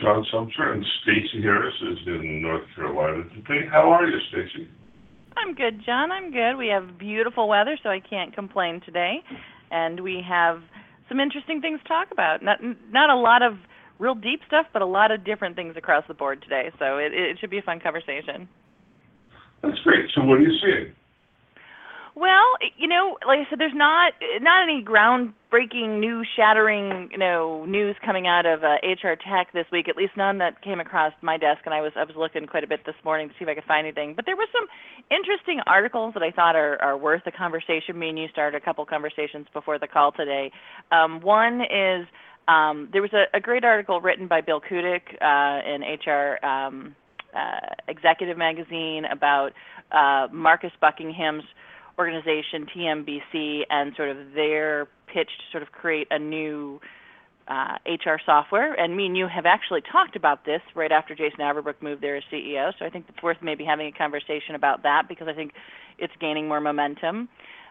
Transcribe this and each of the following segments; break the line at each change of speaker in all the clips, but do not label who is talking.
John Sumser, and Stacey Harris is in North Carolina today. How are you, Stacey?
I'm good, John. I'm good. We have beautiful weather, so I can't complain today. And we have some interesting things to talk about. Not a lot of real deep stuff, but a lot of different things across the board today. So it should be a fun conversation.
That's great. So what are you seeing?
Well, like I said, there's not any groundbreaking, shattering, news coming out of HR Tech this week. At least none that came across my desk, and I was looking quite a bit this morning to see if I could find anything. But there were some interesting articles that I thought are worth a conversation. Me and you started a couple conversations before the call today. One is there was a great article written by Bill Kudik in HR Executive Magazine about Marcus Buckingham's organization, TMBC, and sort of their pitch to sort of create a new HR software. And me and you have actually talked about this right after Jason Aberbrook moved there as CEO, so I think it's worth maybe having a conversation about that because I think it's gaining more momentum.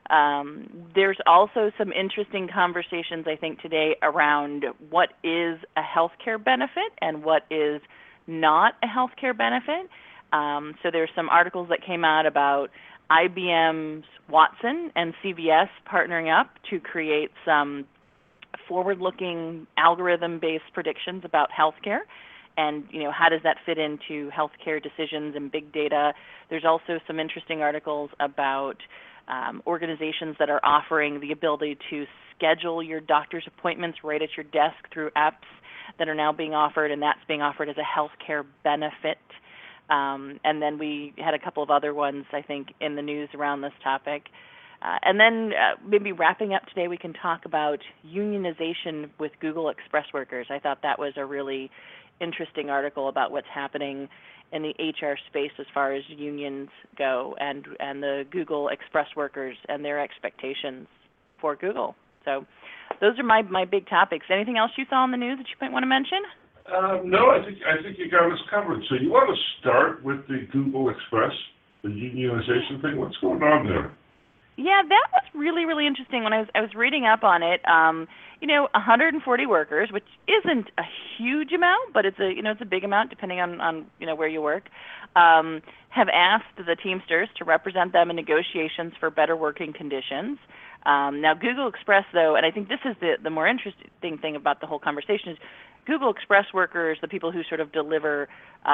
There's also some interesting conversations, I think, today around what is a healthcare benefit and what is not a healthcare benefit. So there's some articles that came out about IBM's Watson and CVS partnering up to create some forward-looking algorithm-based predictions about healthcare and, how does that fit into healthcare decisions and big data. There's also some interesting articles about organizations that are offering the ability to schedule your doctor's appointments right at your desk through apps that are now being offered, and that's being offered as a healthcare benefit. And then we had a couple of other ones, I think, in the news around this topic. And then maybe wrapping up today, we can talk about unionization with Google Express workers. I thought that was a really interesting article about what's happening in the HR space as far as unions go and the Google Express workers and their expectations for Google. So those are my big topics. Anything else you saw in the news that you might want to mention?
No, I think you got us covered. So you want to start with the Google Express, the unionization thing? What's going on there?
Yeah, that was really, really interesting when I was reading up on it. 140 workers, which isn't a huge amount, but it's a big amount depending on where you work, have asked the Teamsters to represent them in negotiations for better working conditions. Now, Google Express, though, and I think this is the more interesting thing about the whole conversation is Google Express workers, the people who sort of deliver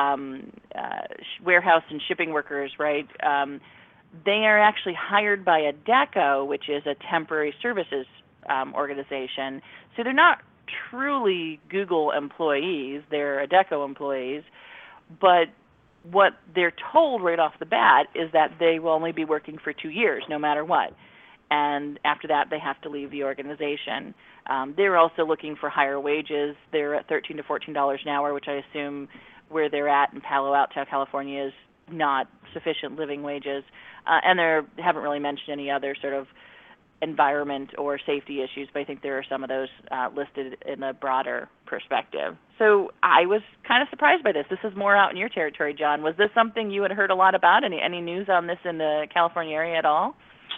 warehouse and shipping workers, right? They are actually hired by Adecco, which is a temporary services organization. So they're not truly Google employees, they're Adecco employees, but what they're told right off the bat is that they will only be working for 2 years, no matter what. And after that, they have to leave the organization. They're also looking for higher wages. They're at $13 to $14 an hour, which I assume where they're at in Palo Alto, California, is not sufficient living wages. And they haven't really mentioned any other sort of environment or safety issues, but I think there are some of those listed in a broader perspective. So I was kind of surprised by this. This is more out in your territory, John. Was this something you had heard a lot about? Any news on this in the California area at all?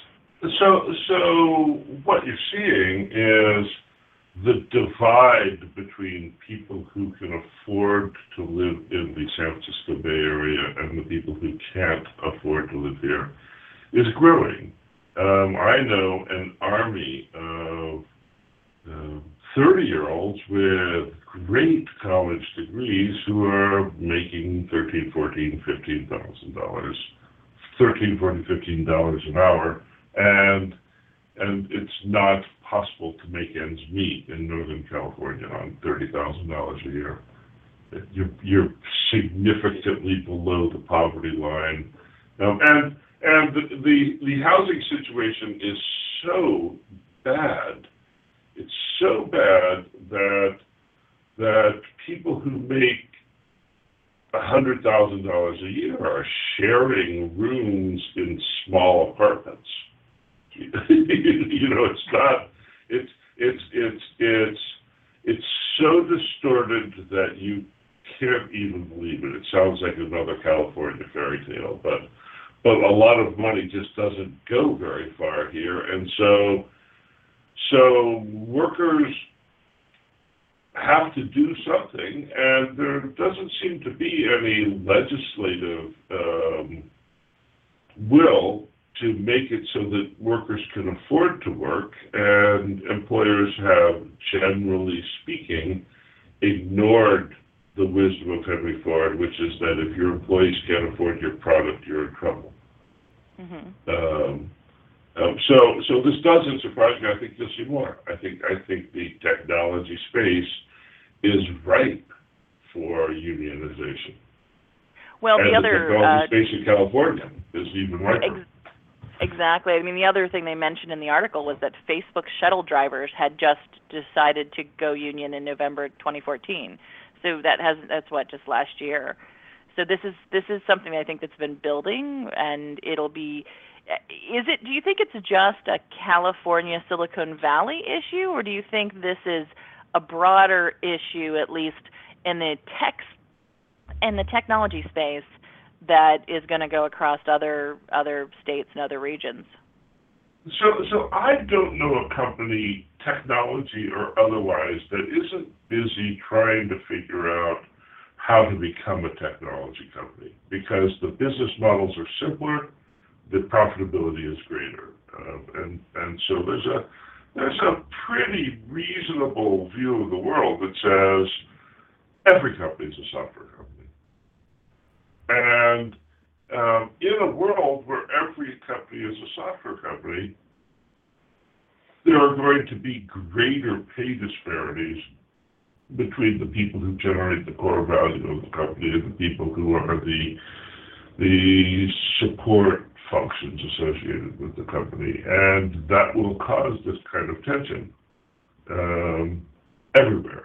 So what you're seeing is the divide between people who can afford to live in the San Francisco Bay Area and the people who can't afford to live here is growing. I know an army of 30-year-olds with great college degrees who are making $13, $14, $15,000, $13, $14, $15 an hour, and it's not possible to make ends meet in Northern California on $30,000 a year. You're significantly below the poverty line, and the housing situation is so bad. It's so bad that people who make $100,000 a year are sharing rooms in small apartments. It's not. It's so distorted that you can't even believe it. It sounds like another California fairy tale, but a lot of money just doesn't go very far here, and so workers have to do something, and there doesn't seem to be any legislative will to make it so that workers can afford to work, and employers have, generally speaking, ignored the wisdom of Henry Ford, which is that if your employees can't afford your product, you're in trouble.
Mm-hmm.
So this doesn't surprise me. I think you'll see more. I think the technology space is ripe for unionization.
Well,
and
the
the
other
technology space in California is even riper.
Exactly. I mean, the other thing they mentioned in the article was that Facebook shuttle drivers had just decided to go union in November 2014. So that's just last year. So this is something I think that's been building, and it'll be. Do you think it's just a California Silicon Valley issue, or do you think this is a broader issue, at least in the technology space, that is going to go across other states and other regions?
So I don't know a company, technology or otherwise, that isn't busy trying to figure out how to become a technology company, because the business models are simpler, the profitability is greater, and so there's a pretty reasonable view of the world that says every company is a software company. And in a world where every company is a software company, there are going to be greater pay disparities between the people who generate the core value of the company and the people who are the support functions associated with the company. And that will cause this kind of tension everywhere,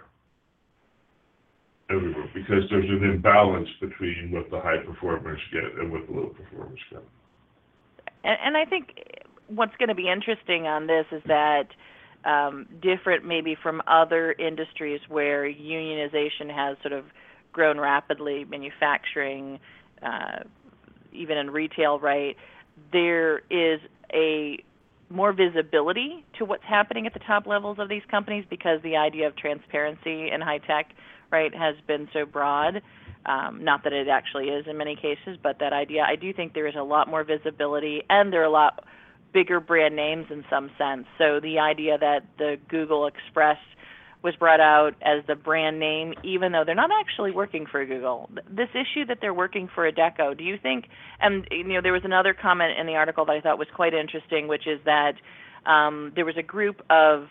because there's an imbalance between what the high performers get and what the low performers get.
And I think what's going to be interesting on this is that different maybe from other industries where unionization has sort of grown rapidly, manufacturing, even in retail, right, there is a more visibility to what's happening at the top levels of these companies, because the idea of transparency in high tech, right, has been so broad. Not that it actually is in many cases, but that idea, I do think there is a lot more visibility, and there are a lot bigger brand names in some sense. So the idea that the Google Express was brought out as the brand name, even though they're not actually working for Google. This issue that they're working for Adecco, do you think, and there was another comment in the article that I thought was quite interesting, which is that there was a group of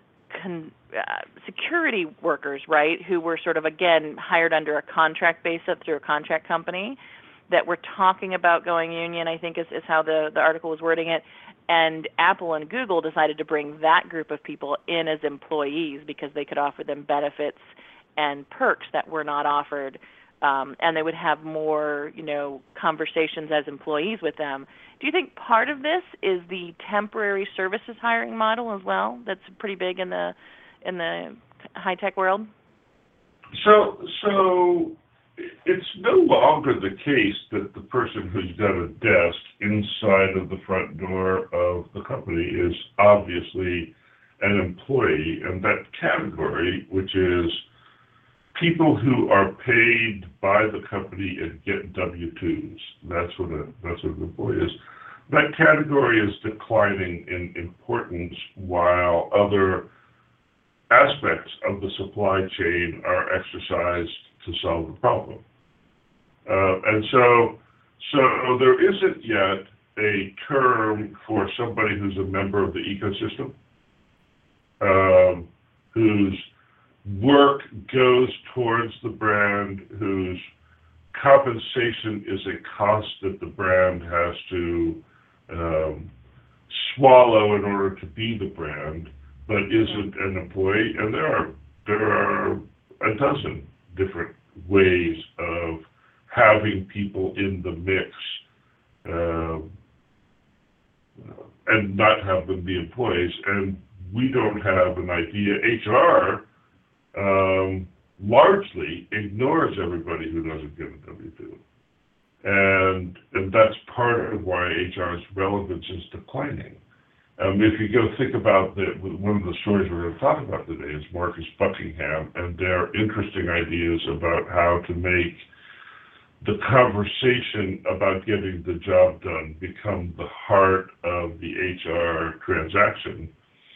security workers, right, who were sort of, again, hired under a contract basis through a contract company, that were talking about going union, I think is how the article was wording it. And Apple and Google decided to bring that group of people in as employees because they could offer them benefits and perks that were not offered, and they would have more, conversations as employees with them. Do you think part of this is the temporary services hiring model as well? That's pretty big in the high tech world.
So it's no longer the case that the person who's got a desk inside of the front door of the company is obviously an employee, and that category, which is people who are paid by the company and get W-2s, that's what an employee is. That category is declining in importance, while other aspects of the supply chain are exercised to solve the problem. And so there isn't yet a term for somebody who's a member of the ecosystem, whose work goes towards the brand, whose compensation is a cost that the brand has to swallow in order to be the brand, but isn't an employee. And there are a dozen different ways of having people in the mix and not have them be employees. And we don't have an idea. HR largely ignores everybody who doesn't get a W-2. And that's part of why HR's relevance is declining, If you go think about one of the stories we're going to talk about today is Marcus Buckingham and their interesting ideas about how to make the conversation about getting the job done become the heart of the HR transaction.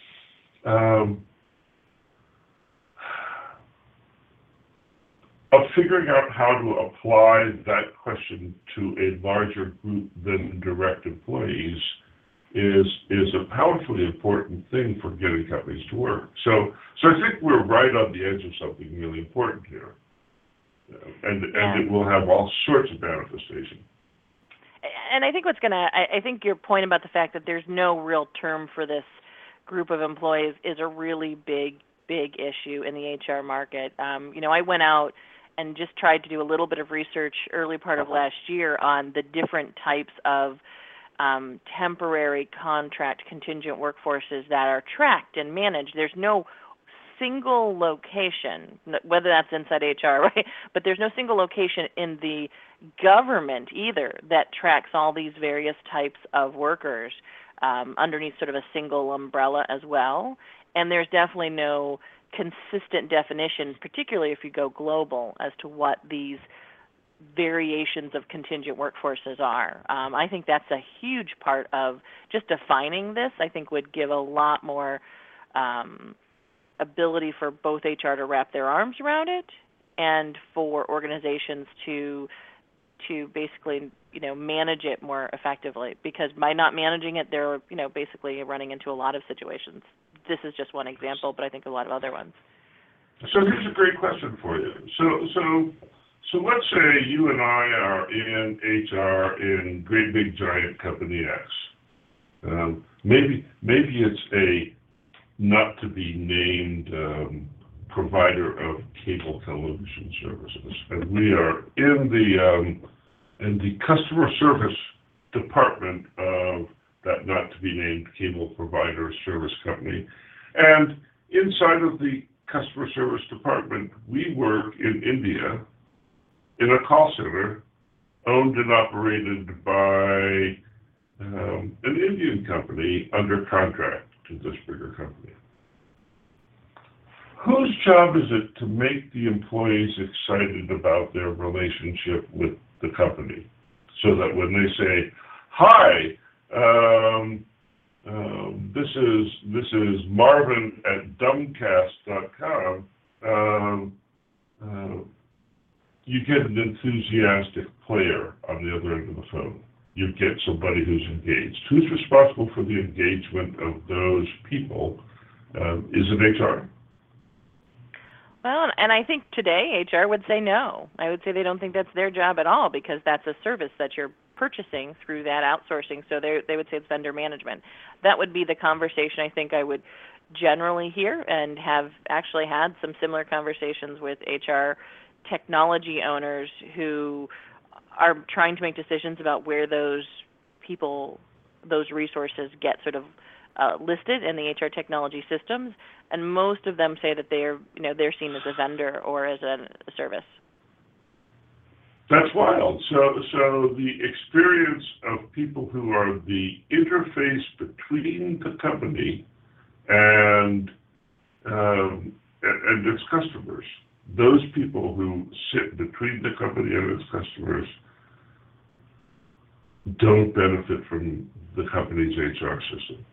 Of figuring out how to apply that question to a larger group than direct employees is a powerfully important thing for getting companies to work. So I think we're right on the edge of something really important here. And it will have all sorts of manifestation.
And I think I think your point about the fact that there's no real term for this group of employees is a really big issue in the HR market. I went out and just tried to do a little bit of research early part of last year on the different types of temporary contract contingent workforces that are tracked and managed. There's no single location, whether that's inside HR, right? But there's no single location in the government either that tracks all these various types of workers underneath sort of a single umbrella as well. And there's definitely no consistent definition, particularly if you go global, as to what these variations of contingent workforces are. I think that's a huge part of just defining this. I think would give a lot more ability for both HR to wrap their arms around it and for organizations to basically manage it more effectively, because by not managing it, they're basically running into a lot of situations. This is just one example, but I think a lot of other ones.
So here's a great question for you. So let's say you and I are in HR in great big giant company X. Maybe it's a not to be named provider of cable television services, and we are in the customer service department of that not to be named cable provider service company. And inside of the customer service department, we work in India in a call center owned and operated by an Indian company under contract to this bigger company. Whose job is it to make the employees excited about their relationship with the company, so that when they say, "Hi, this is Marvin at dumbcast.com," you get an enthusiastic player on the other end of the phone. You get somebody who's engaged. Who's responsible for the engagement of those people? Is it HR?
Well, and I think today HR would say no. I would say they don't think that's their job at all, because that's a service that you're purchasing through that outsourcing. So they would say it's vendor management. That would be the conversation I think I would generally hear, and have actually had some similar conversations with HR technology owners who are trying to make decisions about where those people, those resources get sort of listed in the HR technology systems, and most of them say that they're seen as a vendor or as a service.
That's wild. So the experience of people who are the interface between the company and its customers, those people who sit between the company and its customers, don't benefit from the company's HR system.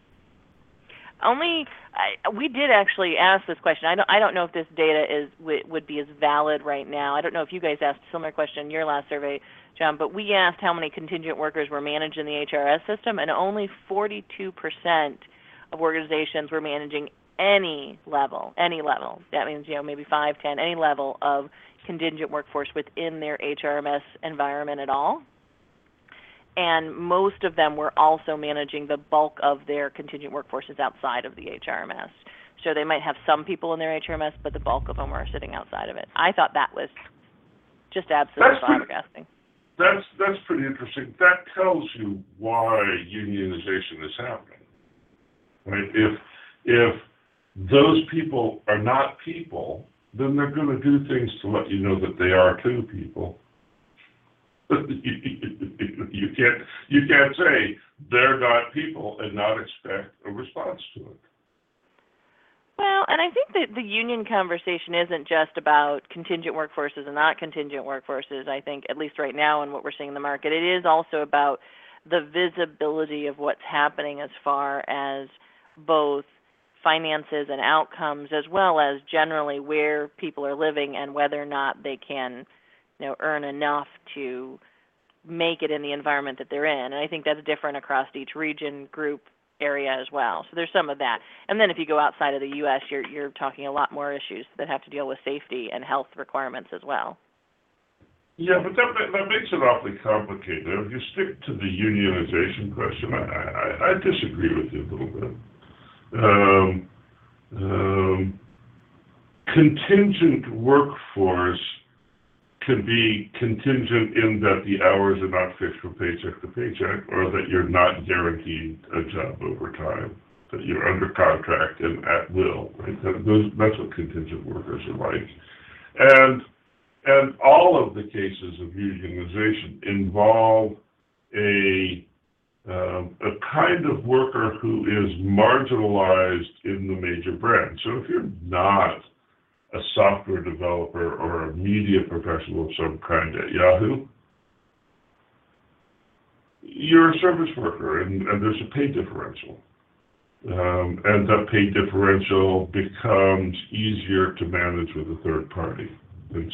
We did actually ask this question. I don't know if this data would be as valid right now. I don't know if you guys asked a similar question in your last survey, John, but we asked how many contingent workers were managed in the HRS system, and only 42% of organizations were managing any level. That means, maybe 5, 10, any level of contingent workforce within their HRMS environment at all. And most of them were also managing the bulk of their contingent workforces outside of the HRMS. So they might have some people in their HRMS, but the bulk of them are sitting outside of it. I thought that was just absolutely flabbergasting.
That's pretty interesting. That tells you why unionization is happening, right? If those people are not people, then they're going to do things to let you know that they are too people. You can't say they're not people and not expect a response to it.
Well, and I think that the union conversation isn't just about contingent workforces and not contingent workforces. I think, at least right now in what we're seeing in the market, it is also about the visibility of what's happening as far as both finances and outcomes, as well as generally where people are living and whether or not they can, earn enough to make it in the environment that they're in. And I think that's different across each region, group, area as well. So there's some of that. And then if you go outside of the U.S., you're talking a lot more issues that have to deal with safety and health requirements as well.
Yeah, but that makes it awfully complicated. If you stick to the unionization question, I disagree with you a little bit. Contingent workforce can be contingent in that the hours are not fixed from paycheck to paycheck, or that you're not guaranteed a job over time, that you're under contract and at will. Right? That's what contingent workers are like. And all of the cases of unionization involve a kind of worker who is marginalized in the major brand. So if you're not a software developer or a media professional of some kind at Yahoo, you're a service worker, and there's a pay differential. And that pay differential becomes easier to manage with a third party. And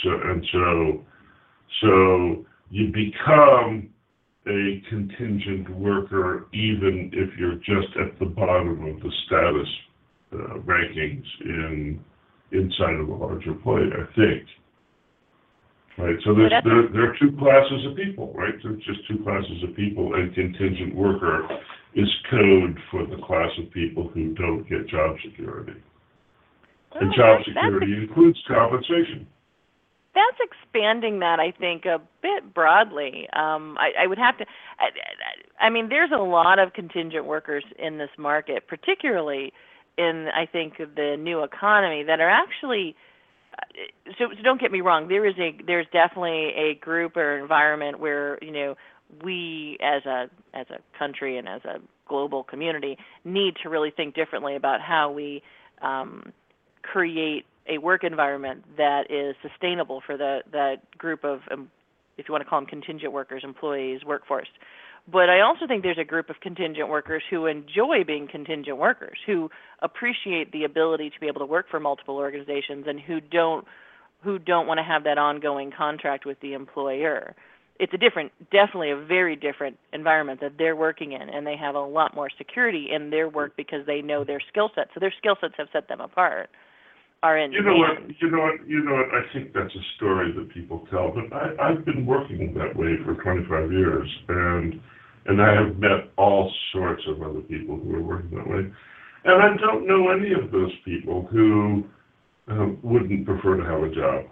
so you become a contingent worker even if you're just at the bottom of the status rankings inside of a larger play, I think. Right, so there are two classes of people, right? There's just two classes of people, and contingent worker is code for the class of people who don't get job security. And job security includes compensation.
That's expanding that, I think, a bit broadly. I would have to, I mean, there's a lot of contingent workers in this market, particularly in, I think, the new economy that are actually, so don't get me wrong, there's definitely a group or environment where, we as a country and as a global community need to really think differently about how we create a work environment that is sustainable for that group of, if you want to call them contingent workers, employees, workforce. But I also think there's a group of contingent workers who enjoy being contingent workers, who appreciate the ability to be able to work for multiple organizations, and who don't want to have that ongoing contract with the employer. It's definitely a very different environment that they're working in, and they have a lot more security in their work because they know their skill sets. So their skill sets have set them apart.
You know what? I think that's a story that people tell, but I've been working that way for 25 years, and I have met all sorts of other people who are working that way, and I don't know any of those people who wouldn't prefer to have a job.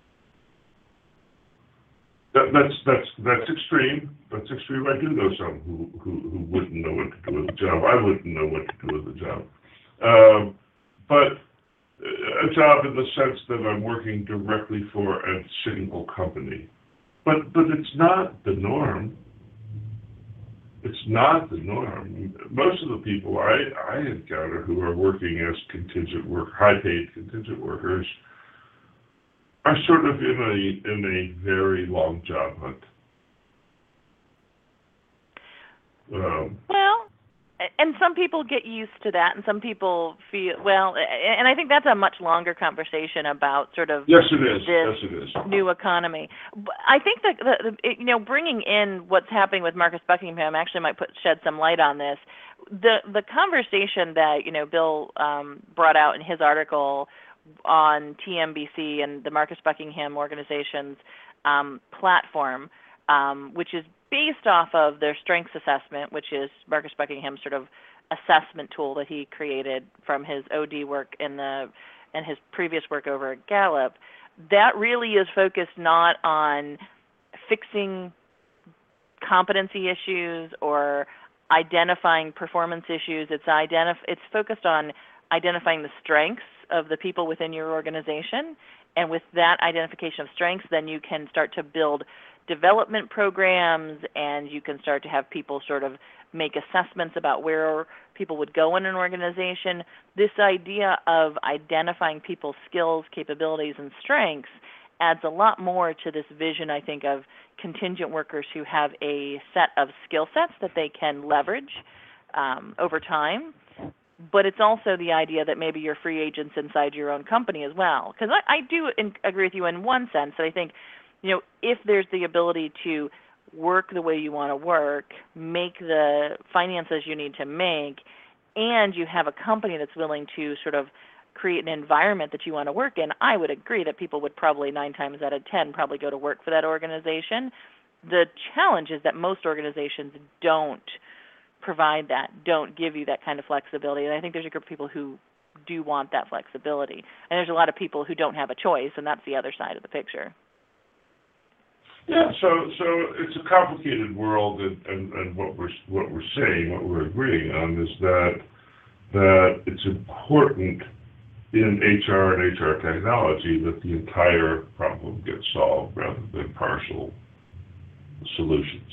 That's extreme. That's extreme. I do know some who wouldn't know what to do with a job. I wouldn't know what to do with a job, but a job in the sense that I'm working directly for a single company. But it's not the norm. It's not the norm. Most of the people I encounter who are working as high-paid contingent workers are sort of in a very long job hunt.
Well, and some people get used to that, and some people feel, and I think that's a much longer conversation about sort of
yes, it is.
New economy. I think that bringing in what's happening with Marcus Buckingham actually might shed some light on this. The conversation that Bill brought out in his article on TMBC and the Marcus Buckingham organization's platform, which is based off of their strengths assessment, which is Marcus Buckingham's sort of assessment tool that he created from his OD work and his previous work over at Gallup. That really is focused not on fixing competency issues or identifying performance issues. It's focused on identifying the strengths of the people within your organization, and with that identification of strengths, then you can start to build development programs, and you can start to have people sort of make assessments about where people would go in an organization. This idea of identifying people's skills, capabilities, and strengths adds a lot more to this vision, I think, of contingent workers who have a set of skill sets that they can leverage over time. But it's also the idea that maybe you're free agents inside your own company as well. Because I do agree with you in one sense that I think, if there's the ability to work the way you want to work, make the finances you need to make, and you have a company that's willing to sort of create an environment that you want to work in, I would agree that people would probably 9 times out of 10 probably go to work for that organization. The challenge is that most organizations don't provide that, don't give you that kind of flexibility. And I think there's a group of people who do want that flexibility. And there's a lot of people who don't have a choice, and that's the other side of the picture.
Yeah, so it's a complicated world, and what we're saying, what we're agreeing on is that it's important in HR and HR technology that the entire problem gets solved rather than partial solutions.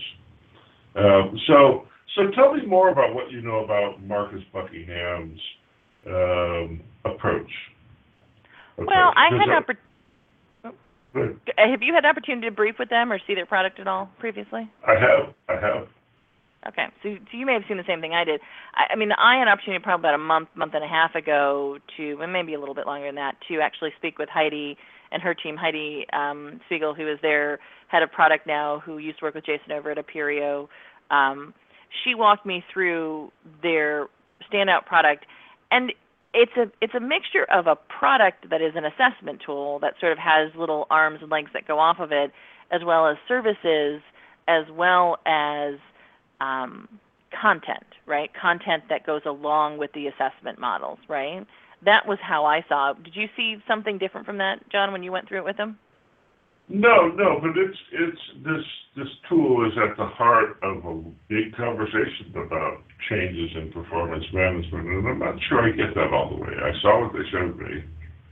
So tell me more about what you know about Marcus Buckingham's approach.
Well, I had an opportunity. Have you had an opportunity to brief with them or see their product at all previously?
I have.
Okay, so you may have seen the same thing I did. I mean, I had an opportunity probably about a month and a half ago and maybe a little bit longer than that, to actually speak with Heidi and her team, Heidi Spiegel, who is their head of product now, who used to work with Jason over at Aperio. She walked me through their standout product, and it's a mixture of a product that is an assessment tool that sort of has little arms and legs that go off of it, as well as services, as well as content, right? Content that goes along with the assessment models, right? That was how I saw it. Did you see something different from that, John, when you went through it with them?
No, but it's this tool is at the heart of a big conversation about changes in performance management, and I'm not sure I get that all the way. I saw what they showed me,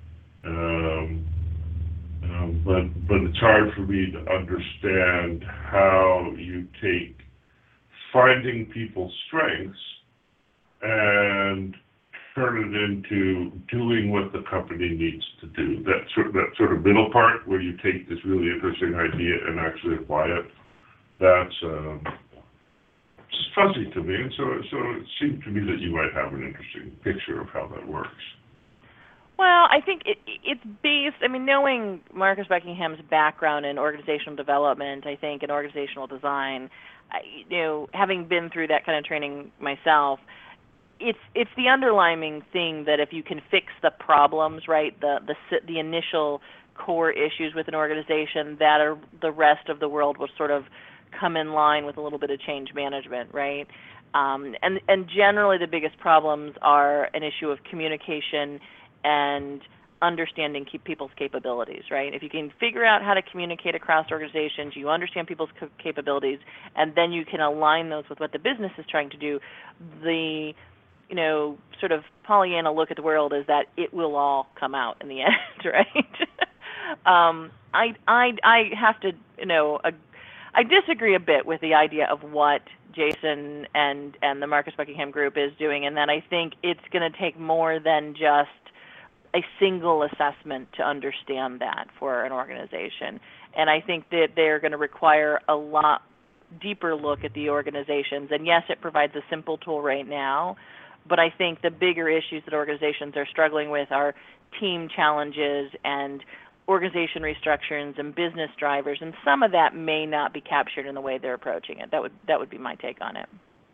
but it's hard for me to understand how you take finding people's strengths and turn it into doing what the company needs to do. That sort of middle part where you take this really interesting idea and actually apply it, that's just fuzzy to me. And so it seemed to me that you might have an interesting picture of how that works.
Well, I think it's based, knowing Marcus Buckingham's background in organizational development, I think, and organizational design, having been through that kind of training myself, it's the underlying thing that if you can fix the problems, right, the initial core issues with an organization, the rest of the world will sort of come in line with a little bit of change management, right? And generally the biggest problems are an issue of communication and understanding people's capabilities, right? If you can figure out how to communicate across organizations, you understand people's capabilities, and then you can align those with what the business is trying to do, the sort of Pollyanna look at the world is that it will all come out in the end, right? I have to, I disagree a bit with the idea of what Jason and the Marcus Buckingham Group is doing, and that I think it's going to take more than just a single assessment to understand that for an organization. And I think that they're going to require a lot deeper look at the organizations. And yes, it provides a simple tool right now, but I think the bigger issues that organizations are struggling with are team challenges and organization restructurings and business drivers, and some of that may not be captured in the way they're approaching it. That would be my take on it.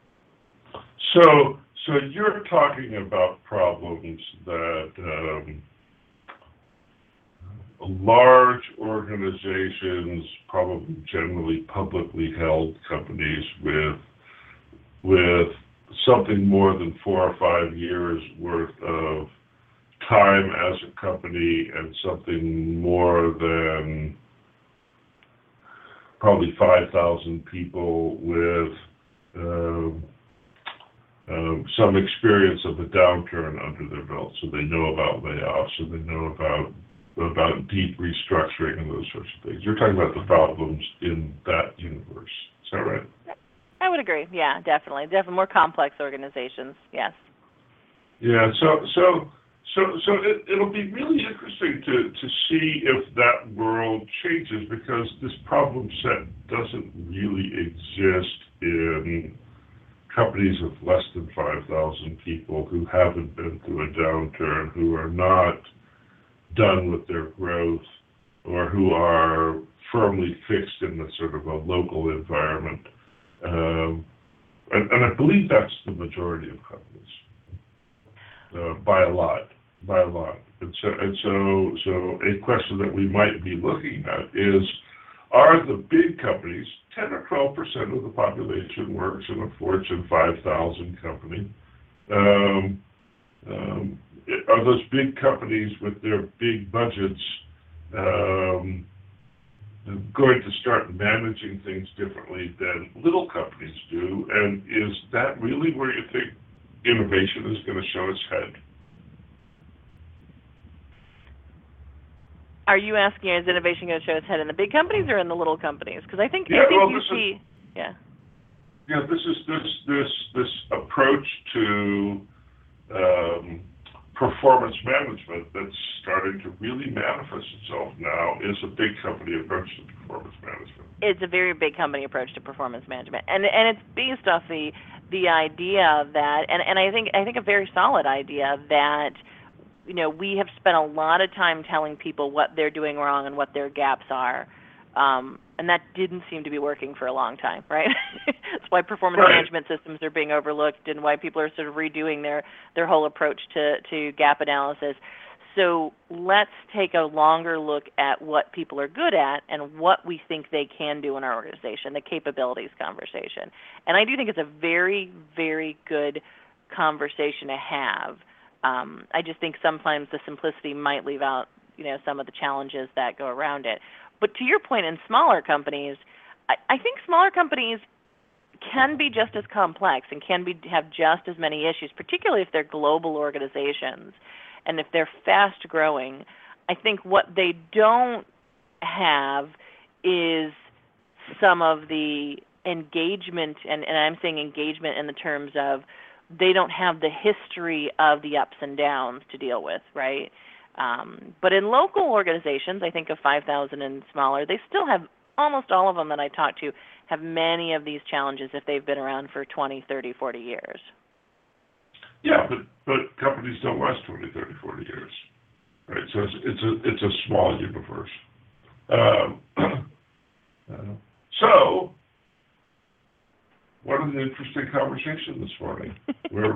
So you're talking about problems that large organizations, probably generally publicly held companies with something more than 4 or 5 years worth of time as a company and something more than probably 5,000 people with some experience of a downturn under their belt, so they know about layoffs, so they know about about deep restructuring and those sorts of things. You're talking about the problems in that universe. Is that right?
I would agree. Yeah, definitely. Definitely more complex organizations. Yes.
Yeah. So it'll be really interesting to see if that world changes, because this problem set doesn't really exist in companies of less than 5,000 people who haven't been through a downturn, who are not done with their growth, or who are firmly fixed in the sort of a local environment. And I believe that's the majority of companies, by a lot. And so a question that we might be looking at is, are the big companies, 10 or 12% of the population works in a Fortune 5,000 company, are those big companies with their big budgets going to start managing things differently than little companies do? And is that really where you think innovation is going to show its head?
Are you asking, is innovation going to show its head in the big companies or in the little companies? Because I think
this approach to performance management that's starting to really manifest itself now is a big company approach to performance management.
It's a very big company approach to performance management, and it's based off the idea that, and I think a very solid idea that, you know, we have spent a lot of time telling people what they're doing wrong and what their gaps are, and that didn't seem to be working for a long time, right? That's why performance management systems are being overlooked, and why people are sort of redoing their whole approach to gap analysis. So let's take a longer look at what people are good at and what we think they can do in our organization, the capabilities conversation. And I do think it's a very, very good conversation to have. I just think sometimes the simplicity might leave out, you know, some of the challenges that go around it. But to your point, in smaller companies, I think smaller companies can be just as complex and have just as many issues, particularly if they're global organizations and if they're fast growing. I think what they don't have is some of the engagement, and I'm saying engagement in the terms of they don't have the history of the ups and downs to deal with, right? But in local organizations, I think of 5,000 and smaller, they still have, almost all of them that I talk to, have many of these challenges if they've been around for 20, 30, 40 years.
Yeah, but companies don't last 20, 30, 40 years, right? So it's a small universe. So, what an interesting conversation this morning. Where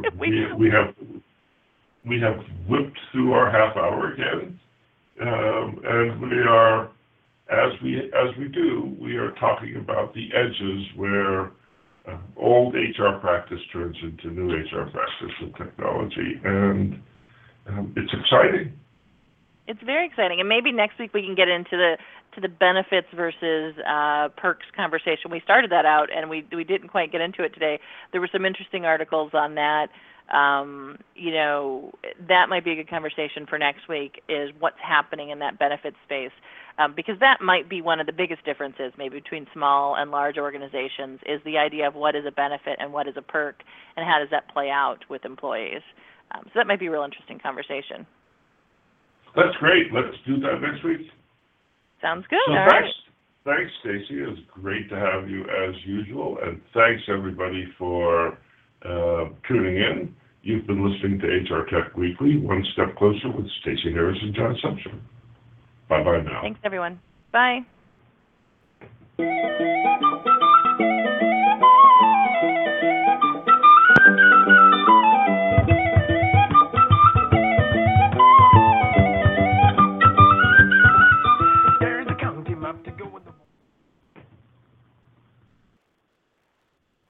we have whipped through our half hour again, and we are, as we do, we are talking about the edges where old HR practice turns into new HR practice with technology, and it's exciting.
It's very exciting, and maybe next week we can get into the benefits versus perks conversation. We started that out, and we didn't quite get into it today. There were some interesting articles on that. You know, that might be a good conversation for next week, is what's happening in that benefit space, because that might be one of the biggest differences maybe between small and large organizations, is the idea of what is a benefit and what is a perk, and how does that play out with employees. So that might be a real interesting conversation.
That's great. Let's do that next week.
Sounds good.
So
all
thanks,
right.
Thanks, Stacy. It was great to have you as usual, and thanks everybody for tuning in. You've been listening to HR Tech Weekly, One Step Closer with Stacy Harris and John Sumption. Bye-bye now.
Thanks, everyone. Bye.